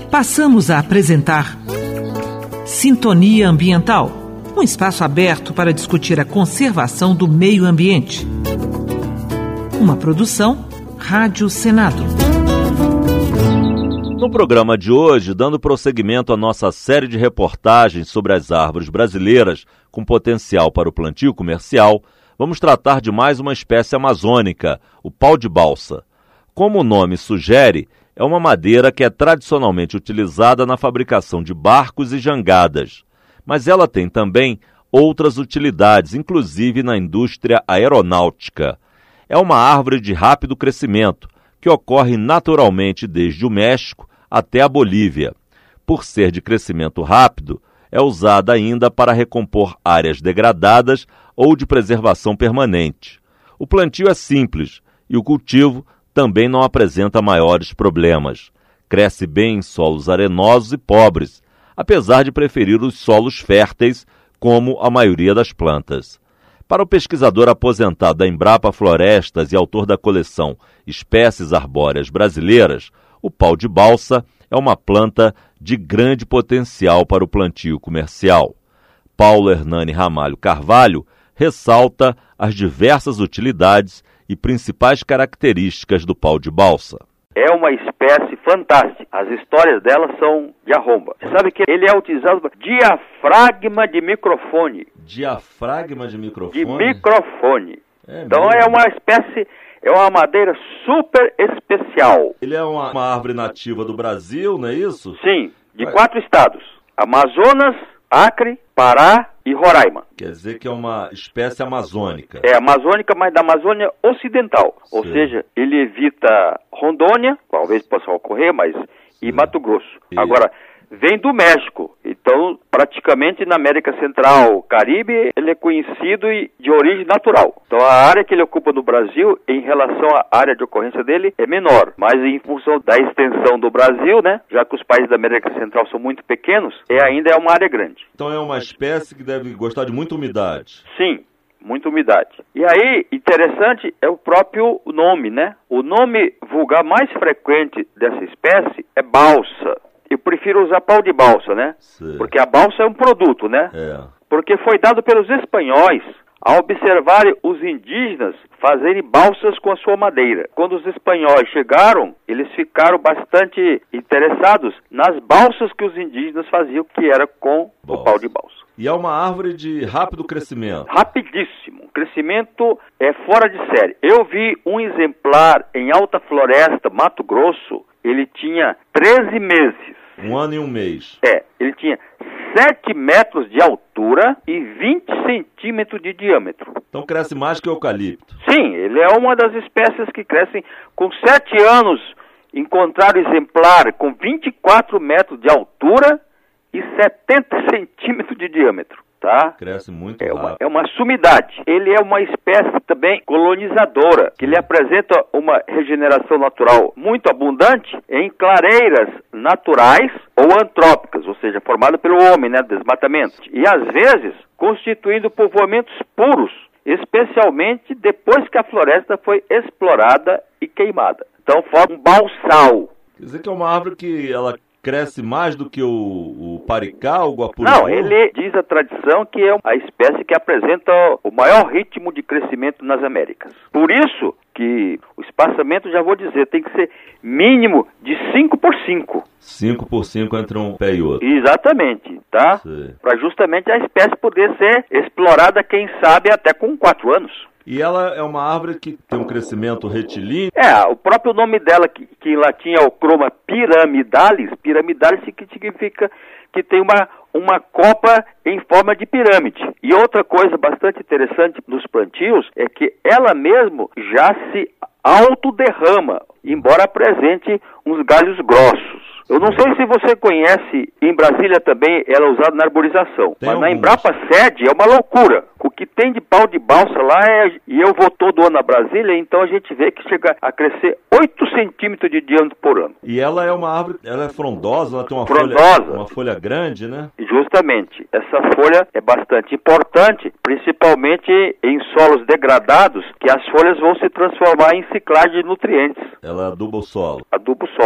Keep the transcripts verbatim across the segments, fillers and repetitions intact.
Passamos a apresentar Sintonia Ambiental, um espaço aberto para discutir a conservação do meio ambiente. Uma produção Rádio Senado. No programa de hoje, dando prosseguimento à nossa série de reportagens sobre as árvores brasileiras com potencial para o plantio comercial, vamos tratar de mais uma espécie amazônica, o pau-de-balsa. Como o nome sugere, é uma madeira que é tradicionalmente utilizada na fabricação de barcos e jangadas, mas ela tem também outras utilidades, inclusive na indústria aeronáutica. É uma árvore de rápido crescimento, que ocorre naturalmente desde o México até a Bolívia. Por ser de crescimento rápido, é usada ainda para recompor áreas degradadas ou de preservação permanente. O plantio é simples e o cultivo também não apresenta maiores problemas. Cresce bem em solos arenosos e pobres, apesar de preferir os solos férteis, como a maioria das plantas. Para o pesquisador aposentado da Embrapa Florestas e autor da coleção Espécies Arbóreas Brasileiras, o pau-de-balsa é uma planta de grande potencial para o plantio comercial. Paulo Hernani Ramalho Carvalho ressalta as diversas utilidades e principais características do pau-de-balsa. É uma espécie fantástica. As histórias dela são de arromba. Você sabe que ele é utilizado para diafragma de microfone. Diafragma de microfone? De microfone. É então mesmo? é uma espécie, é uma madeira super especial. Ele é uma, uma árvore nativa do Brasil, não é isso? Sim, de Ué. quatro estados. Amazonas, Acre, Pará e Roraima. Quer dizer que é uma espécie amazônica. É amazônica, mas da Amazônia Ocidental. Sim. Ou seja, ele evita Rondônia, talvez possa ocorrer, mas e Sim. Mato Grosso. E... Agora, vem do México. Então, praticamente na América Central, Caribe, ele é conhecido e de origem natural. Então, a área que ele ocupa no Brasil, em relação à área de ocorrência dele, é menor. Mas em função da extensão do Brasil, né, já que os países da América Central são muito pequenos, é, ainda é uma área grande. Então é uma espécie que deve gostar de muita umidade. Sim. Muita umidade. E aí, interessante é o próprio nome, né? O nome vulgar mais frequente dessa espécie é balsa. Eu prefiro usar pau de balsa, né? Sim. Porque a balsa é um produto, né? É. Porque foi dado pelos espanhóis ao observarem os indígenas fazerem balsas com a sua madeira. Quando os espanhóis chegaram, eles ficaram bastante interessados nas balsas que os indígenas faziam, que era com Balsa. o pau de balsa. E é uma árvore de rápido crescimento. Rapidíssimo. O crescimento é fora de série. Eu vi um exemplar em Alta Floresta, Mato Grosso. Ele tinha treze meses. Um ano e um mês. É, ele tinha sete metros de altura e vinte centímetros de diâmetro. Então cresce mais que o eucalipto. Sim, ele é uma das espécies que crescem com sete anos. Encontraram exemplar com vinte e quatro metros de altura e setenta centímetros de diâmetro, tá? Cresce muito É rápido. uma, é uma sumidade. Ele é uma espécie também colonizadora, que ele apresenta uma regeneração natural muito abundante em clareiras naturais ou antrópicas, ou seja, formada pelo homem, né, desmatamento. E às vezes constituindo povoamentos puros, especialmente depois que a floresta foi explorada e queimada. Então forma um balsal. Quer dizer que é uma árvore que ela cresce mais do que o, o paricá, o guapuru? Não, ele diz a tradição que é a espécie que apresenta o maior ritmo de crescimento nas Américas. Por isso que o espaçamento, já vou dizer, tem que ser mínimo de cinco por cinco. cinco por cinco entre um pé e outro. Exatamente, tá? Para justamente a espécie poder ser explorada, quem sabe, até com quatro anos. E ela é uma árvore que tem um crescimento retilíneo? É, o próprio nome dela, que, que em latim é o croma piramidalis, piramidalis significa que tem uma, uma copa em forma de pirâmide. E outra coisa bastante interessante nos plantios é que ela mesmo já se autoderrama, embora apresente uns galhos grossos. Eu não sei se você conhece, em Brasília também ela é usada na arborização, tem mas alguns. Na Embrapa Sede é uma loucura. O que tem de pau de balsa lá é... E eu vou todo ano a Brasília, então a gente vê que chega a crescer oito centímetros de diâmetro por ano. E ela é uma árvore, ela é frondosa, ela tem uma Frondosa. folha, uma folha grande, né? Justamente. Essa folha é bastante importante, principalmente em solos degradados, que as folhas vão se transformar em ciclagem de nutrientes. Ela aduba o solo. Aduba o solo.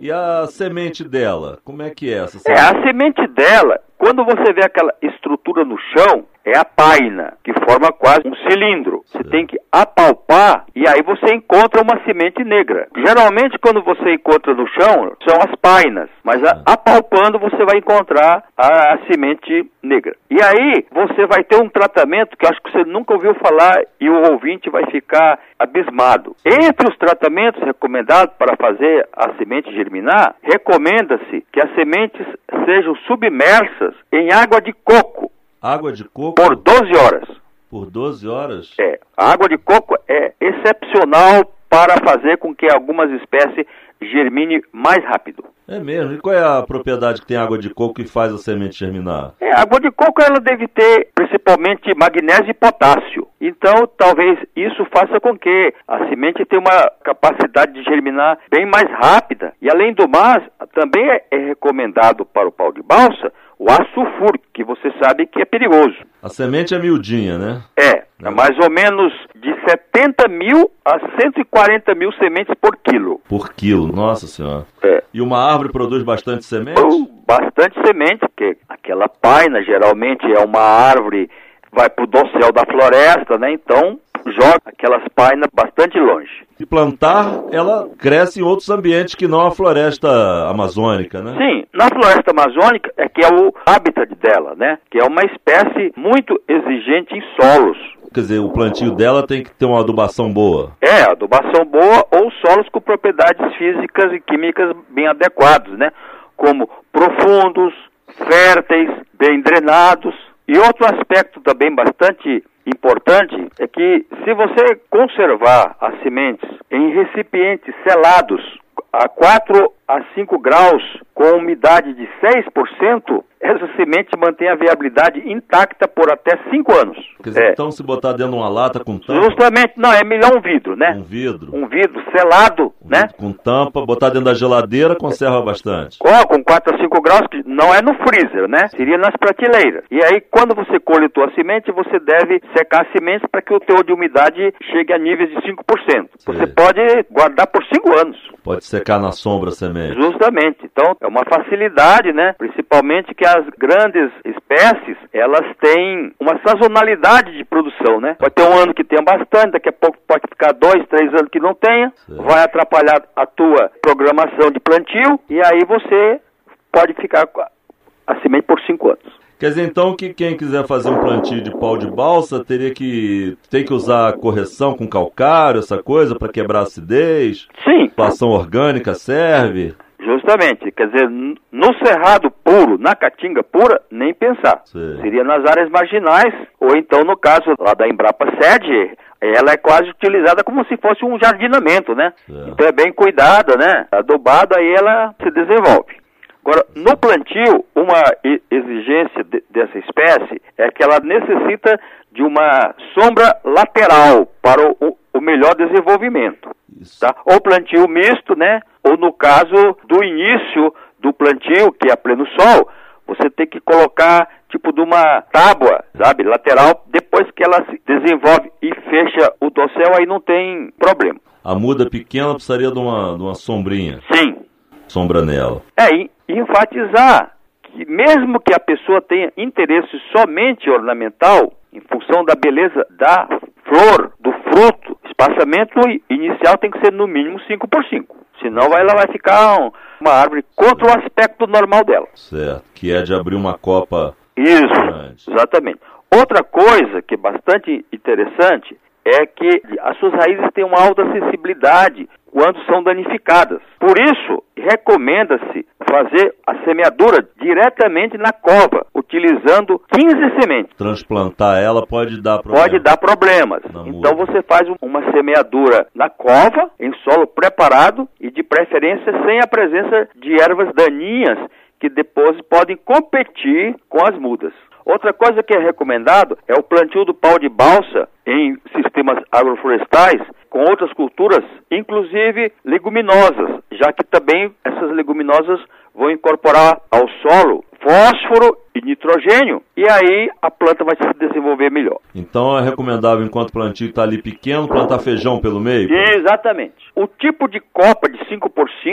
E a semente dela, como é que é essa semente? É, a semente dela, quando você vê aquela estrutura no chão, é a paina, que forma quase um cilindro. Você Sim. tem que apalpar e aí você encontra uma semente negra. Geralmente, quando você encontra no chão, são as painas, mas a, apalpando você vai encontrar a, a semente negra. E aí, você vai ter um tratamento que eu acho que você nunca ouviu falar e o ouvinte vai ficar abismado. Entre os tratamentos recomendados para fazer a semente germinar, recomenda-se que as sementes sejam submersas em água de coco. Água de coco? Por doze horas. Por doze horas? É. A água de coco é excepcional para fazer com que algumas espécies germine mais rápido. É mesmo? E qual é a propriedade que tem água de coco que faz a semente germinar? É, a água de coco ela deve ter principalmente magnésio e potássio. Então, talvez isso faça com que a semente tenha uma capacidade de germinar bem mais rápida. E além do mais, também é recomendado para o pau de balsa o ácido sulfúrico, que você sabe que é perigoso. A semente é miudinha, né? É, é mais ou menos de setenta mil a cento e quarenta mil sementes por quilo. Por quilo, nossa senhora. É. E uma árvore produz bastante semente? Oh, bastante semente, porque aquela paina geralmente é uma árvore, vai para o dossel da floresta, né? Então joga aquelas painas bastante longe. E plantar, ela cresce em outros ambientes que não a floresta amazônica, né? Sim, na floresta amazônica é que é o habitat dela, né? Que é uma espécie muito exigente em solos. Quer dizer, o plantio dela tem que ter uma adubação boa. É, adubação boa ou solos com propriedades físicas e químicas bem adequados, né? Como profundos, férteis, bem drenados. E outro aspecto também bastante importante é que se você conservar as sementes em recipientes selados a quatro a cinco graus com umidade de seis por cento, essa semente mantém a viabilidade intacta por até cinco anos. Quer dizer, é. Então se botar dentro de uma lata com tampa... Justamente, não, é melhor um vidro, né? Um vidro. Um vidro selado, um né? Vidro com tampa, botar dentro da geladeira, conserva bastante. Oh, com quatro a cinco graus, que não é no freezer, né? Seria nas prateleiras. E aí, quando você coletou a semente, você deve secar a semente para que o teor de umidade chegue a níveis de cinco por cento. Sim. Você pode guardar por cinco anos. Pode secar na sombra a semente. Justamente. Então, é uma facilidade, né? Principalmente que as grandes espécies, elas têm uma sazonalidade de produção, né? Pode ter um ano que tenha bastante, daqui a pouco pode ficar dois, três anos que não tenha. Sim. Vai atrapalhar a tua programação de plantio e aí você pode ficar com a semente por cinco anos. Quer dizer, então, que quem quiser fazer um plantio de pau de balsa teria que, tem que usar correção com calcário, essa coisa, para quebrar a acidez? Sim. Plação orgânica serve? Justamente, quer dizer, no cerrado puro, na caatinga pura, nem pensar. Sim. Seria nas áreas marginais, ou então no caso lá da Embrapa Sede, ela é quase utilizada como se fosse um jardinamento, né? É. Então é bem cuidada, né? Adubada, aí ela se desenvolve. Agora, no plantio, uma exigência de, dessa espécie é que ela necessita de uma sombra lateral para o, o melhor desenvolvimento. Tá? Ou plantio misto, né? Ou no caso do início do plantio, que é a pleno sol, você tem que colocar tipo de uma tábua, sabe, lateral, depois que ela se desenvolve e fecha o dossel, aí não tem problema. A muda pequena precisaria de uma, de uma sombrinha. Sim. Sombra nela. É, e enfatizar que mesmo que a pessoa tenha interesse somente ornamental, em função da beleza da flor, do fruto, espaçamento inicial tem que ser no mínimo cinco por cinco. Senão ela vai ficar um, uma árvore contra o aspecto normal dela. Certo, que é de abrir uma copa. Isso, grande. Exatamente. Outra coisa que é bastante interessante é que as suas raízes têm uma alta sensibilidade quando são danificadas. Por isso, recomenda-se fazer a semeadura diretamente na cova, utilizando quinze sementes. Transplantar ela pode dar problemas. Pode dar problemas. Então você faz uma semeadura na cova, em solo preparado e de preferência sem a presença de ervas daninhas que depois podem competir com as mudas. Outra coisa que é recomendado é o plantio do pau de balsa em sistemas agroflorestais com outras culturas, inclusive leguminosas, já que também essas leguminosas vão incorporar ao solo fósforo e nitrogênio, e aí a planta vai se desenvolver melhor. Então é recomendável, enquanto o plantio está ali pequeno, plantar feijão pelo meio? Exatamente. O tipo de copa de cinco por cinco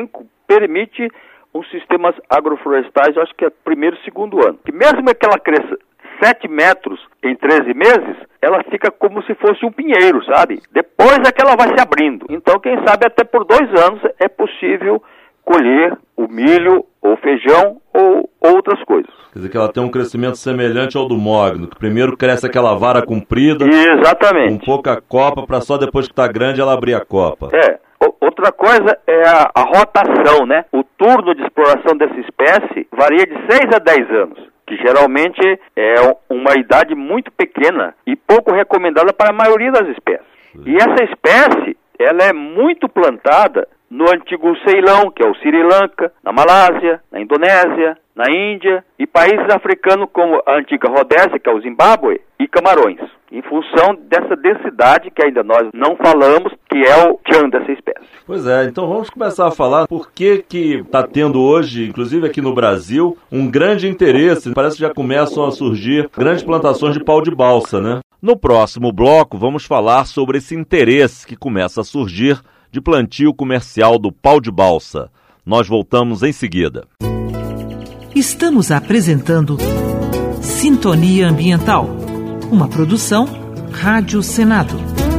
permite os sistemas agroflorestais, eu acho que é primeiro e segundo ano. Que mesmo que ela cresça sete metros em treze meses, ela fica como se fosse um pinheiro, sabe? Depois é que ela vai se abrindo. Então, quem sabe até por dois anos é possível colher o milho, ou feijão, ou outras coisas. Quer dizer que ela tem um crescimento semelhante ao do mogno, que primeiro cresce aquela vara comprida, exatamente, com pouca copa, para só depois que está grande ela abrir a copa. É. Outra coisa é a, a rotação, né? O turno de exploração dessa espécie varia de seis a dez anos, que geralmente é uma idade muito pequena e pouco recomendada para a maioria das espécies. E essa espécie, ela é muito plantada no antigo Ceilão, que é o Sri Lanka, na Malásia, na Indonésia, na Índia e países africanos como a antiga Rodésia, que é o Zimbábue, e Camarões, em função dessa densidade que ainda nós não falamos, que é o tchan dessa espécie. Pois é, então vamos começar a falar por que que está tendo hoje, inclusive aqui no Brasil, um grande interesse, parece que já começam a surgir grandes plantações de pau de balsa, né? No próximo bloco vamos falar sobre esse interesse que começa a surgir de plantio comercial do pau de balsa. Nós voltamos em seguida. Estamos apresentando Sintonia Ambiental, uma produção Rádio Senado.